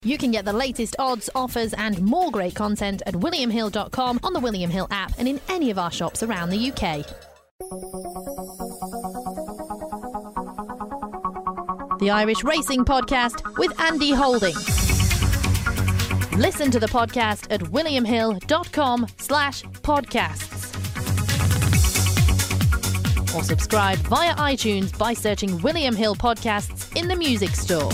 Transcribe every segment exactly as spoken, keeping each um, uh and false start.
You can get the latest odds, offers and more great content at william hill dot com, on the William Hill app and in any of our shops around the U K. The Irish Racing Podcast with Andy Holding. Listen to the podcast at william hill dot com slash podcasts. Or subscribe via iTunes by searching William Hill Podcasts in the music store.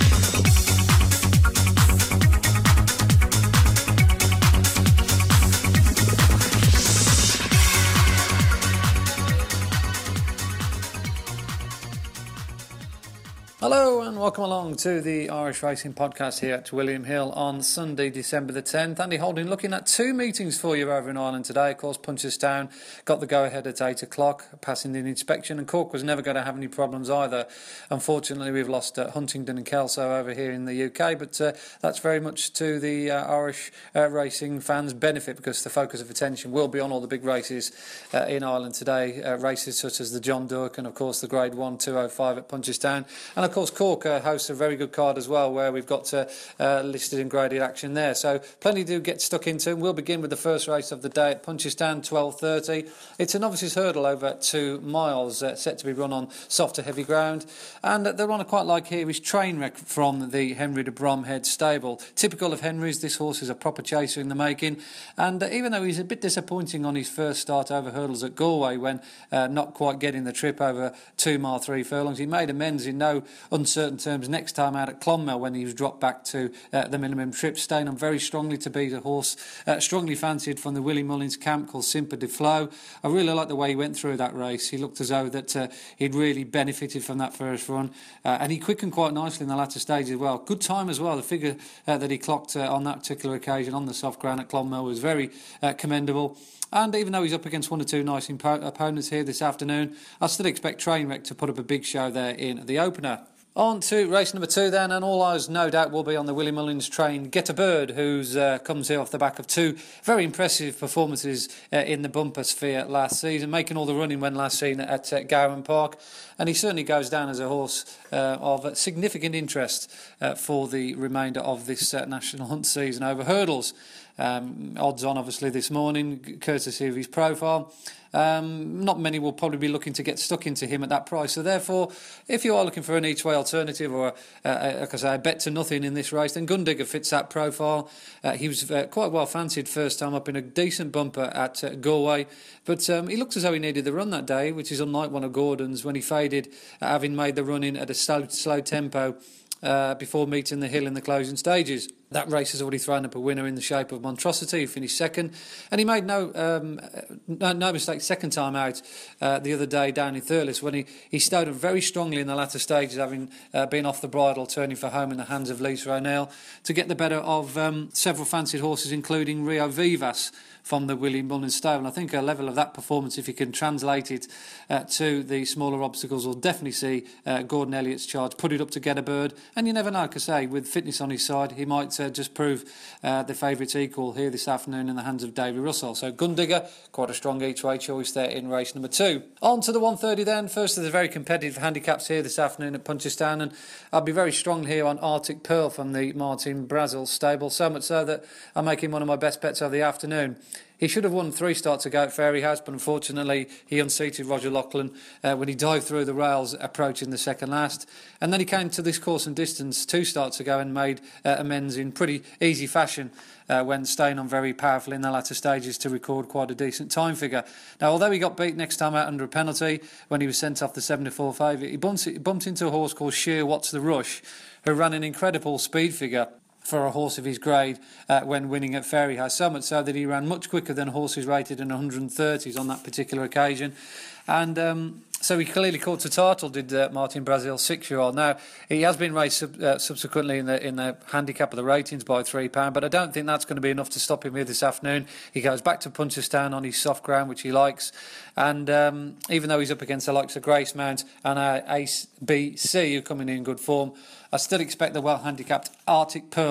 Hello and welcome along to the Irish Racing Podcast here at William Hill on Sunday, December the tenth. Andy Holding looking at two meetings for you over in Ireland today. Of course, Punchestown got the go-ahead at eight o'clock, passing the inspection, and Cork was never going to have any problems either. Unfortunately, we've lost uh, Huntingdon and Kelso over here in the U K, but uh, that's very much to the uh, Irish uh, racing fans' benefit, because the focus of attention will be on all the big races uh, in Ireland today. Uh, races such as the John Durk and, of course, the Grade one two oh five at Punchestown. And, of course, Cork uh, hosts a very good card as well, where we've got uh, uh, listed and graded action there. So plenty to get stuck into. And we'll begin with the first race of the day at Punchestown, twelve thirty. It's a novices hurdle over two miles, uh, set to be run on softer, heavy ground. And uh, the one I quite like here is Trainwreck from the Henry de Bromhead stable. Typical of Henry's, this horse is a proper chaser in the making. And uh, even though he's a bit disappointing on his first start over hurdles at Galway, when uh, not quite getting the trip over two mile three furlongs, he made amends in no uncertain terms next time out at Clonmel when he was dropped back to uh, the minimum trip, staying on very strongly to beat a horse uh, strongly fancied from the Willie Mullins camp called Simper de Flo. I really like the way he went through that race. He looked as though that uh, he'd really benefited from that first run, uh, and he quickened quite nicely in the latter stage as well. Good time as well. The figure uh, that he clocked uh, on that particular occasion on the soft ground at Clonmel was very uh, commendable. And even though he's up against one or two nice impo- opponents here this afternoon, I still expect Trainwreck to put up a big show there in the opener. On to race number two then, and all eyes no doubt will be on the Willie Mullins trained Get a Bird, who uh, comes here off the back of two very impressive performances uh, in the bumper sphere last season, making all the running when last seen at uh, Gowan Park. And he certainly goes down as a horse uh, of significant interest uh, for the remainder of this uh, National Hunt season over hurdles. Um, odds on obviously this morning, courtesy of his profile. Um, not many will probably be looking to get stuck into him at that price. So therefore, if you are looking for an each way alternative, or uh, like I say, a bet to nothing in this race, then Gundigger fits that profile. Uh, he was uh, quite well fancied first time up in a decent bumper at uh, Galway, but um, he looked as though he needed the run that day, which is unlike one of Gordon's when he faded, uh, having made the run in at a slow, slow tempo uh, before meeting the hill in the closing stages. That race has already thrown up a winner in the shape of Montrosity, who finished second. And he made no um, no, no mistake second time out uh, the other day down in Thurles, when he, he stowed up very strongly in the latter stages, having uh, been off the bridle, turning for home in the hands of Lisa O'Neill, to get the better of um, several fancied horses, including Rio Vivas from the Willie Mullins stable. And I think a level of that performance, if you can translate it uh, to the smaller obstacles, will definitely see uh, Gordon Elliott's charge put it up to Get a Bird. And you never know, like I say, with fitness on his side, he might uh, just prove uh, the favourites equal here this afternoon in the hands of Davy Russell. So Gundigger, quite a strong each way choice there in race number two. On to the one thirty then. First of the very competitive handicaps here this afternoon at Punchestown, and I'll be very strong here on Arctic Pearl from the Martin Brazel stable, so much so that I'm making one of my best bets of the afternoon. He should have won three starts ago at Fairyhouse, but unfortunately he unseated Roger Lachlan uh, when he dived through the rails approaching the second last. And then he came to this course and distance two starts ago and made uh, amends in pretty easy fashion uh, when staying on very powerful in the latter stages to record quite a decent time figure. Now, although he got beat next time out under a penalty when he was sent off the seven to four favourite, he bumped, he bumped into a horse called Sheer What's the Rush, who ran an incredible speed figure for a horse of his grade uh, when winning at Fairyhouse, so much so that he ran much quicker than horses rated in one hundred thirties on that particular occasion. And um, so he clearly caught to title, did uh, Martin Brazel, six-year-old. Now, he has been raced sub- uh, subsequently in the in the handicap of the ratings by three pounds, but I don't think that's going to be enough to stop him here this afternoon. He goes back to Punchestown on his soft ground, which he likes. And um, even though he's up against the likes of Grace Mount and uh, Ace B C, who are coming in good form, I still expect the well-handicapped Arctic Pearl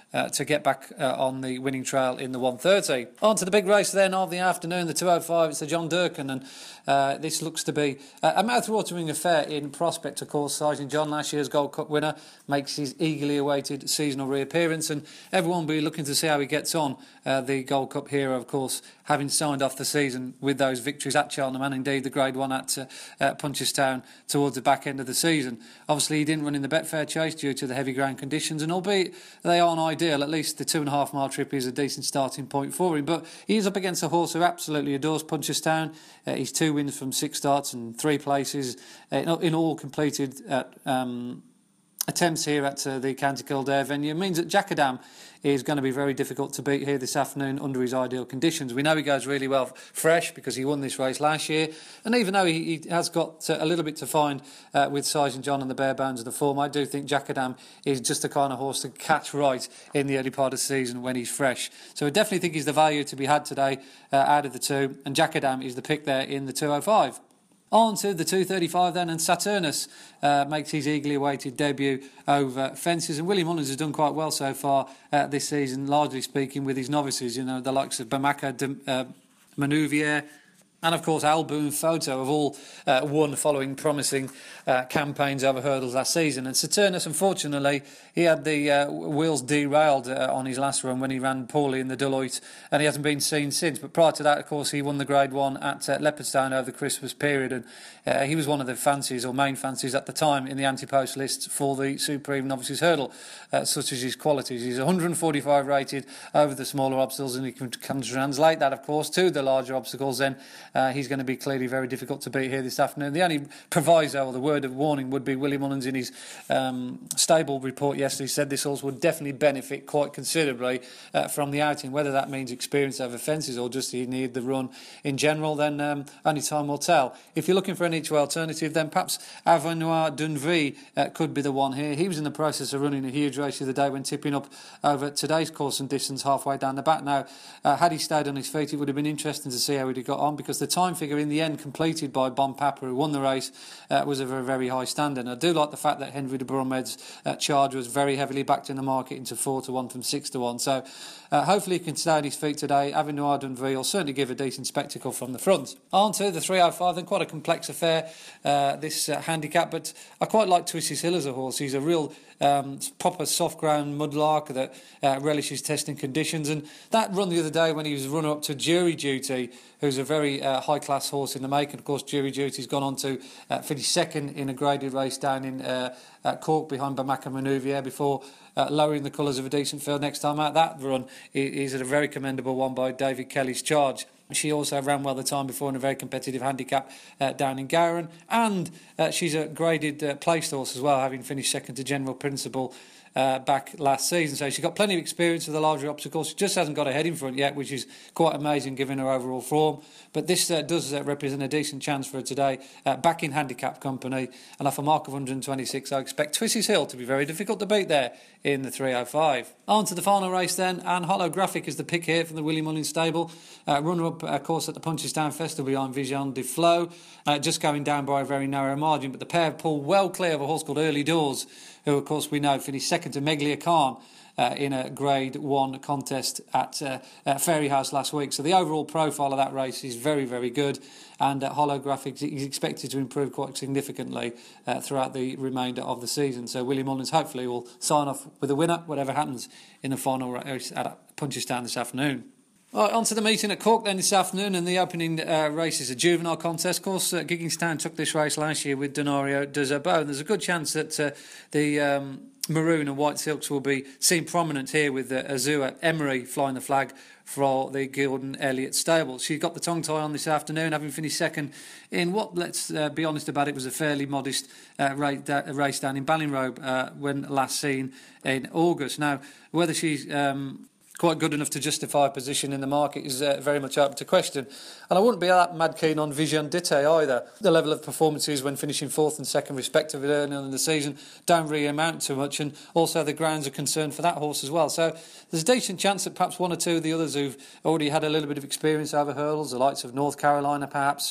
uh, to get back uh, on the winning trail in the one thirty. On to the big race then of the afternoon, the two oh five. It's the John Durkan, and uh, this looks to be uh, a mouth-watering affair in prospect, of course. Sergeant John, last year's Gold Cup winner, makes his eagerly awaited seasonal reappearance, and everyone will be looking to see how he gets on. Uh, the Gold Cup hero, of course, having signed off the season with those victories at Cheltenham and indeed the Grade one at uh, uh, Punchestown towards the back end of the season. Obviously, he didn't run in the Betfair Chase due to the heavy ground conditions, and albeit they aren't ideal, at least the two and a half mile trip is a decent starting point for him. But he is up against a horse who absolutely adores Punchestown. Uh, he's two wins from six starts and three places, uh, in all completed at Um, attempts here at uh, the County Kildare venue. It means that Jackadam is going to be very difficult to beat here this afternoon under his ideal conditions. We know he goes really well fresh because he won this race last year, and even though he, he has got uh, a little bit to find uh, with Sergeant John and the bare bones of the form, I do think Jackadam is just the kind of horse to catch right in the early part of the season when he's fresh. So I definitely think he's the value to be had today uh, out of the two, and Jackadam is the pick there in the two oh five. On to the two thirty-five then, and Saturnus uh, makes his eagerly awaited debut over fences. And William Mullins has done quite well so far uh, this season, largely speaking, with his novices, you know, the likes of Bamaka, De, uh, Manouvier, and of course Alboon Photo have all uh, won following promising uh, campaigns over hurdles last season. And Saturnus, unfortunately, he had the uh, wheels derailed uh, on his last run when he ran poorly in the Deloitte, and he hasn't been seen since. But prior to that, of course, he won the Grade one at uh, Leopardstown over the Christmas period, and uh, he was one of the fancies or main fancies at the time in the anti-post lists for the Supreme Novices Hurdle, uh, such as his qualities. He's one forty-five rated over the smaller obstacles, and he can, can translate that, of course, to the larger obstacles. Then Uh, he's going to be clearly very difficult to beat here this afternoon. The only proviso or the word of warning would be William Mullins in his um, stable report yesterday said this horse would definitely benefit quite considerably uh, from the outing. Whether that means experience over fences or just he need the run in general, then um, only time will tell. If you're looking for an each-way alternative, then perhaps Avenoir Dunvie uh, could be the one here. He was in the process of running a huge race the other day when tipping up over today's course and distance halfway down the back. Now, uh, had he stayed on his feet, it would have been interesting to see how he'd have got on, because the time figure in the end completed by Bon Papa, who won the race, uh, was of a very high standard. And I do like the fact that Henry de Bromhead's uh, charge was very heavily backed in the market into four to one from six to one. So uh, hopefully he can stay on his feet today. Avenoir Dunvie will certainly give a decent spectacle from the front. On to the three oh five, then quite a complex affair, uh, this uh, handicap, but I quite like Twisted Hill as a horse. He's a real um, proper soft ground mudlark that uh, relishes testing conditions, and that run the other day when he was runner up to Jury Duty, who's a very uh, high class horse in the making. Of course, Jury Duty's gone on to uh, finish second in a graded race down in uh, at Cork behind Bamaka Manouvier before uh, lowering the colours of a decent field next time out. That run is a very commendable one by David Kelly's charge. She also ran well the time before in a very competitive handicap uh, down in Gowran, and uh, she's a graded uh, placed horse as well, having finished second to General Principle Uh, back last season. So she's got plenty of experience with the larger obstacles. She just hasn't got a head in front yet, which is quite amazing given her overall form. But this uh, does uh, represent a decent chance for her today, uh, back in handicap company. And off a mark of one twenty-six, I expect Twisted Hill to be very difficult to beat there in the three oh five. On to the final race then, and Holographic is the pick here from the William Mullins stable. Uh, runner-up, of course, at the Punchestown Festival behind Vision de Flo, uh, just going down by a very narrow margin. But the pair pulled well clear of a horse called Early Doors, who, of course, we know finished second to Meglia Khan uh, in a Grade one contest at, uh, at Fairyhouse last week. So the overall profile of that race is very, very good, and uh, Holographic is expected to improve quite significantly uh, throughout the remainder of the season. So William Mullins hopefully will sign off with a winner, whatever happens in the final race at Punchestown this afternoon. Right, on to the meeting at Cork then this afternoon, and the opening uh, race is a juvenile contest. Of course, uh, Gigginstown took this race last year with Denario de Zabot, and there's a good chance that uh, the um, maroon and white silks will be seen prominent here with uh, Azua Emery flying the flag for the Gordon Elliott stable. She got the tongue tie on this afternoon, having finished second in what, let's uh, be honest about it, was a fairly modest uh, race down in Ballinrobe uh, when last seen in August. Now, whether she's Um, quite good enough to justify a position in the market is uh, very much open to question. And I wouldn't be that mad keen on Vision Dite either. The level of performances when finishing fourth and second respectively earlier in the season don't really amount to much, and also the grounds are concerned for that horse as well. So there's a decent chance that perhaps one or two of the others who've already had a little bit of experience over hurdles, the likes of North Carolina perhaps,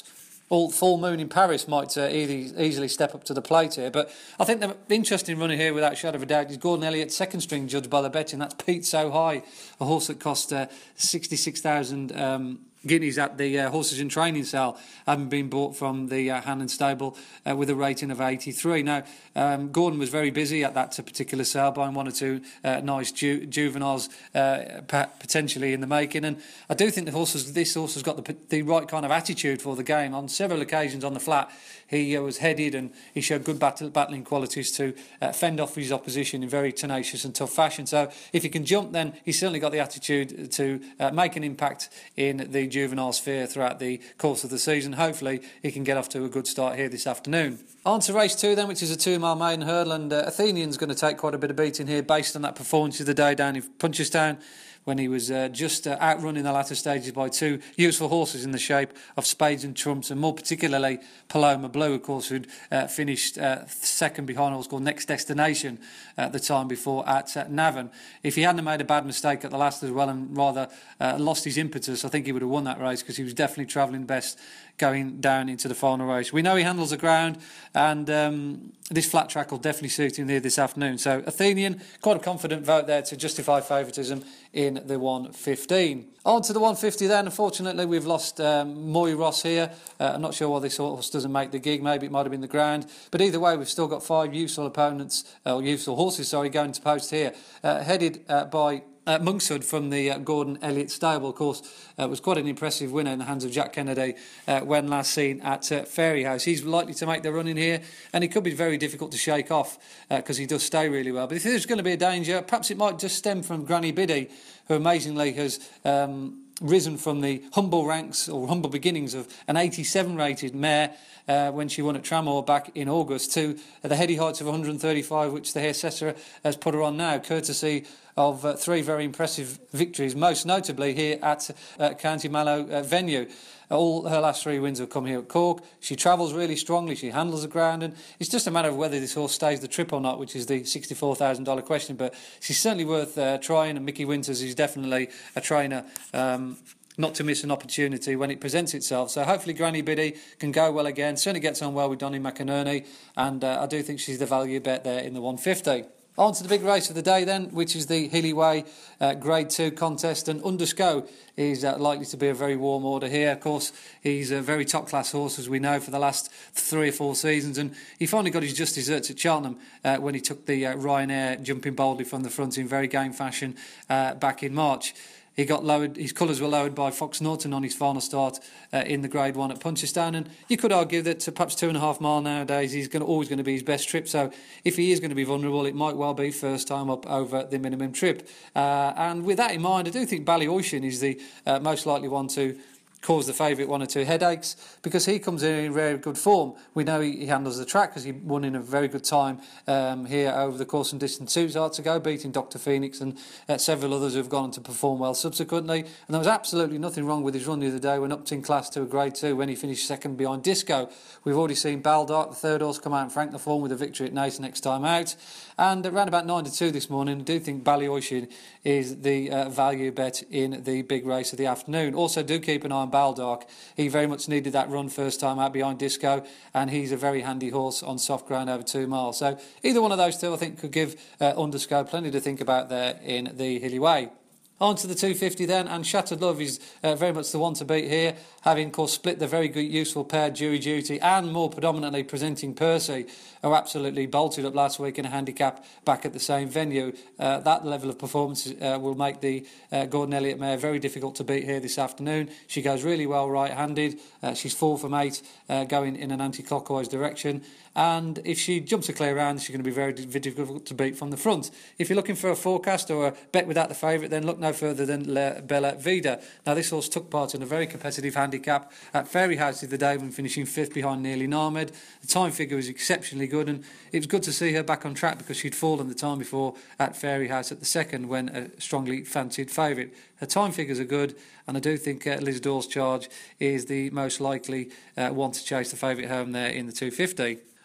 all full moon in Paris might uh, easy, easily step up to the plate here. But I think the, the interesting runner here, without a shadow of a doubt, is Gordon Elliott, second string judged by the betting. That's Pete So High, a horse that cost uh, sixty-six thousand um, guineas at the uh, Horses in Training sale, having been bought from the uh, Hannon stable uh, with a rating of eighty-three. Now, um, Gordon was very busy at that particular sale, buying one or two uh, nice ju- juveniles uh, potentially in the making. And I do think the horse has, this horse has got the, the right kind of attitude for the game. On several occasions on the flat, he uh, was headed and he showed good battle, battling qualities to uh, fend off his opposition in very tenacious and tough fashion. So if he can jump, then he's certainly got the attitude to uh, make an impact in the juvenile sphere throughout the course of the season. Hopefully he can get off to a good start here this afternoon. On to race two then, which is a two-mile maiden hurdle, and uh, Athenian's going to take quite a bit of beating here based on that performance of the day down in Punchestown, when he was uh, just uh, outrun in the latter stages by two useful horses in the shape of Spades and Trumps, and more particularly Paloma Blue, of course, who'd uh, finished uh, second behind a horse called Next Destination at the time before at uh, Navan. If he hadn't made a bad mistake at the last as well and rather uh, lost his impetus, I think he would have won that race, because he was definitely travelling best going down into the final race. We know he handles the ground, and um, this flat track will definitely suit him here this afternoon. So Athenian, quite a confident vote there to justify favouritism in the one fifteen. On to the one fifty then. Unfortunately, we've lost um, Moy Ross here. Uh, I'm not sure why this horse doesn't make the gig. Maybe it might have been the ground. But either way, we've still got five useful opponents, or uh, useful horses, sorry, going to post here. Uh, headed uh, by Uh, Monkshood from the uh, Gordon Elliott stable, of course, uh, was quite an impressive winner in the hands of Jack Kennedy uh, when last seen at uh, Fairyhouse. He's likely to make the run in here, and he could be very difficult to shake off because uh, he does stay really well. But if there's going to be a danger, perhaps it might just stem from Granny Biddy, who amazingly has Um, risen from the humble ranks or humble beginnings of an eighty-seven rated mare uh, when she won at Tramore back in August to uh, the heady heights of one hundred thirty-five, which the hairdresser has put her on now, courtesy of uh, three very impressive victories, most notably here at uh, County Mallow uh, venue. All her last three wins have come here at Cork. She travels really strongly, she handles the ground, and it's just a matter of whether this horse stays the trip or not, which is the sixty-four thousand dollars question. But she's certainly worth uh, trying, and Mickey Winters is definitely a trainer um, not to miss an opportunity when it presents itself. So hopefully Granny Biddy can go well again. Certainly gets on well with Donny McInerney, and uh, I do think she's the value bet there in the one fifty. On to the big race of the day then, which is the Healy Way uh, Grade two contest, and Undersco is uh, likely to be a very warm order here. Of course, he's a very top-class horse, as we know, for the last three or four seasons, and he finally got his just desserts at Cheltenham uh, when he took the uh, Ryanair jumping boldly from the front in very game fashion uh, back in March. He got lowered. His colours were lowered by Fox Norton on his final start uh, in the Grade One at Punchestown, and you could argue that uh, perhaps two and a half mile nowadays he's going to, always going to be his best trip. So if he is going to be vulnerable, it might well be first time up over the minimum trip. Uh, and with that in mind, I do think Ballyocean is the uh, most likely one to cause the favourite one or two headaches, because he comes in in very good form. We know he, he handles the track, because he won in a very good time um, here over the course and distance two starts ago, beating Doctor Phoenix and uh, several others who have gone on to perform well subsequently. And there was absolutely nothing wrong with his run the other day when upped in class to a Grade two when he finished second behind Disco. We've already seen Baldark, the third horse, come out and frank the form with a victory at Naas next time out. And around about nine to two this morning, I do think Ballyocean is the uh, value bet in the big race of the afternoon. Also, do keep an eye on Baldark. He very much needed that run first time out behind Disco, and he's a very handy horse on soft ground over two miles. So either one of those two, I think, could give uh, Undersco plenty to think about there in the Hilly Way. On to the two fifty then, and Shattered Love is uh, very much the one to beat here, having, of course, split the very good, useful pair, Dewey Duty, and more predominantly presenting Percy, who absolutely bolted up last week in a handicap back at the same venue. Uh, that level of performance uh, will make the uh, Gordon Elliott mare very difficult to beat here this afternoon. She goes really well right-handed. Uh, she's four from eight, uh, going in an anti-clockwise direction. And if she jumps a clear round, she's going to be very difficult to beat from the front. If you're looking for a forecast or a bet without the favourite, then look no further than La Bella Vida. Now, this horse took part in a very competitive handicap at Fairyhouse the other day when finishing fifth behind Nearly Narmed. The time figure was exceptionally good, and it was good to see her back on track, because she'd fallen the time before at Fairyhouse at the second when a strongly fancied favourite. Her time figures are good, and I do think uh, Liz Dawes Charge is the most likely uh, one to chase the favourite home there in the two fifty.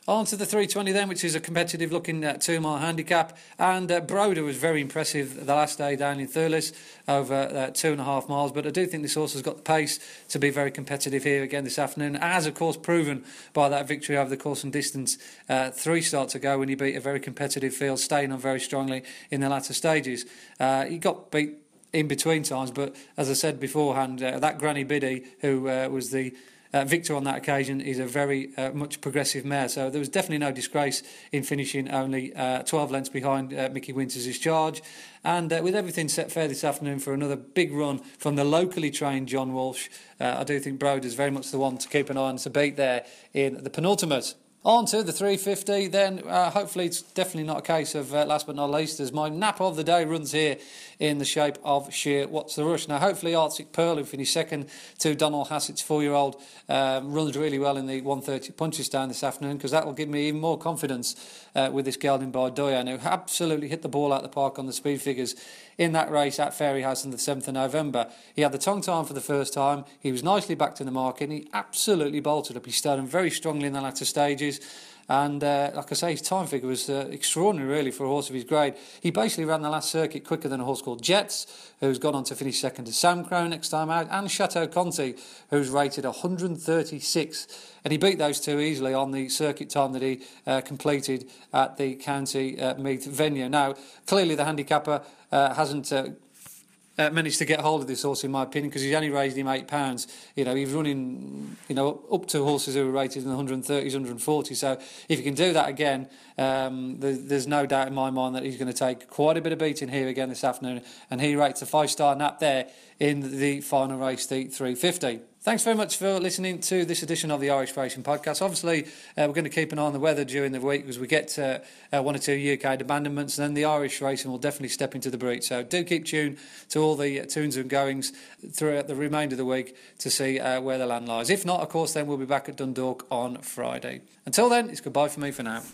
On to the three twenty then, which is a competitive looking uh, two mile handicap. And uh, Broder was very impressive the last day down in Thurles over uh, two and a half miles. But I do think this horse has got the pace to be very competitive here again this afternoon, as of course proven by that victory over the course and distance uh, three starts ago when he beat a very competitive field, staying on very strongly in the latter stages. Uh, he got beat in between times, but as I said beforehand, uh, that Granny Biddy, who uh, was the Uh, Victor on that occasion, is a very uh, much progressive mare, so there was definitely no disgrace in finishing only uh, twelve lengths behind uh, Mickey Winters' charge. And uh, with everything set fair this afternoon for another big run from the locally trained John Walsh, uh, I do think Broder's very much the one to keep an eye on to beat there in the penultimate. On to the three fifty, then uh, hopefully it's definitely not a case of uh, last but not least, as my nap of the day runs here in the shape of sheer What's the Rush. Now hopefully Arctic Pearl, who finished second to Donald Hassett's four-year-old, um, runs really well in the one thirty Punchestown this afternoon, because that will give me even more confidence uh, with this gelding by Doyen, who absolutely hit the ball out of the park on the speed figures in that race at Fairyhouse on the seventh of November. He had the tongue time for the first time, he was nicely back in the market, and he absolutely bolted up. He started very strongly in the latter stages. And uh, like I say, his time figure was uh, extraordinary, really, for a horse of his grade. He basically ran the last circuit quicker than a horse called Jets, who's gone on to finish second to Sam Crow next time out, and Chateau Conti, who's rated one hundred thirty-six. And he beat those two easily on the circuit time that he uh, completed at the County uh, Meath venue. Now, clearly the handicapper uh, hasn't Uh, Uh, managed to get hold of this horse, in my opinion, because he's only raised him eight pounds. You know, he's running, you know, up to horses who are rated in the one hundred thirties, one hundred forties. So if he can do that again, um, there, there's no doubt in my mind that he's going to take quite a bit of beating here again this afternoon. And he rates a five-star nap there in the final race, the three fifty. Thanks very much for listening to this edition of the Irish Racing Podcast. Obviously, uh, we're going to keep an eye on the weather during the week, because we get uh, uh, one or two U K abandonments, and then the Irish Racing will definitely step into the breach. So do keep tuned to all the uh, tunes and goings throughout the remainder of the week to see uh, where the land lies. If not, of course, then we'll be back at Dundalk on Friday. Until then, it's goodbye for me for now.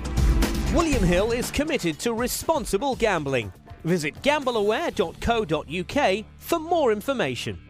William Hill is committed to responsible gambling. Visit gamble aware dot co dot uk for more information.